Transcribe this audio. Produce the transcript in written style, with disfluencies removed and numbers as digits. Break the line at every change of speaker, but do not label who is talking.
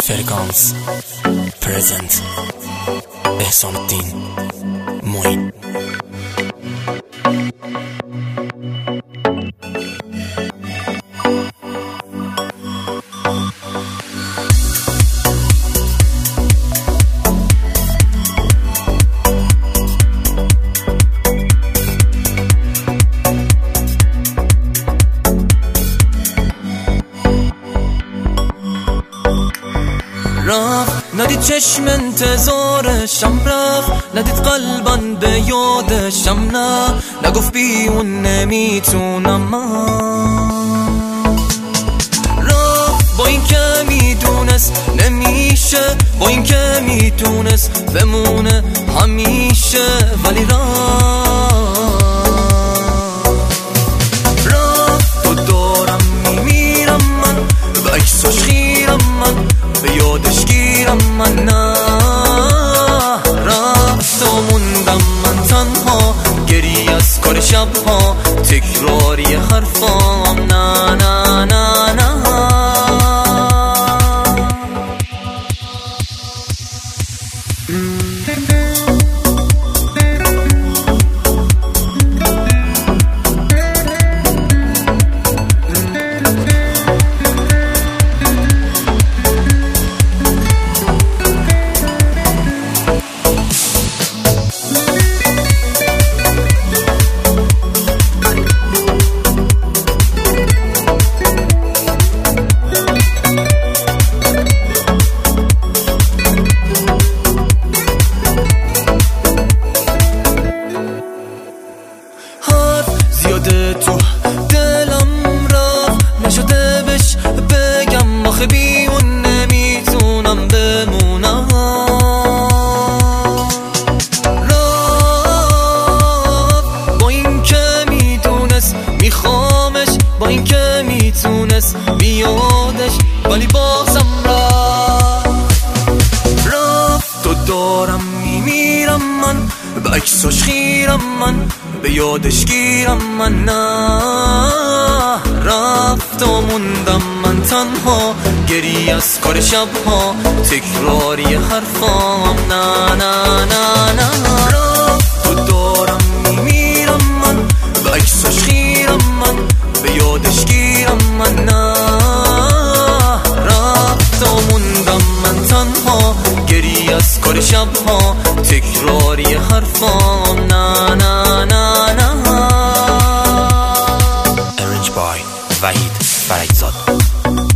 فرکانس پرزنت احسان الدین معین.
ندید چشم انتظارشم رفت، ندید قلبم به یادشم نه، نگفت بی اون نمیتونم من رفت، با این که میدونست نمیشه، با این که میدونست بمونه همیشه، ولی رفت تو دارم میمیرم من، به عکساش خیرم من، به یادش گیرم من، نه رفت و موندم من تنها، گریه از کار شبها، تکراری حرفام، نه نه نه نه. تو دلم رفت، نشده بهش بگم، آخه بی اون نمیتونم بمونم، رفت با این که میدونست میخوامش، با این که میتونست بیادش، ولی بازم رفت تو دارم میمیرم من، به عکساش خیرم من، به یادش گیرم من، نه رفت و موندم من تنها، گریه از کار شبها، تکراری حرفام، نه نه نه نه. رفت تو دارم میمیرم من، به عکساش خیرم من، به یادش گیرم من، نه رفت و موندم من تنها، گریه از کار شبها، تکراری حرفام، نه نه نه نه.
Arranged by وحید فرجزاد.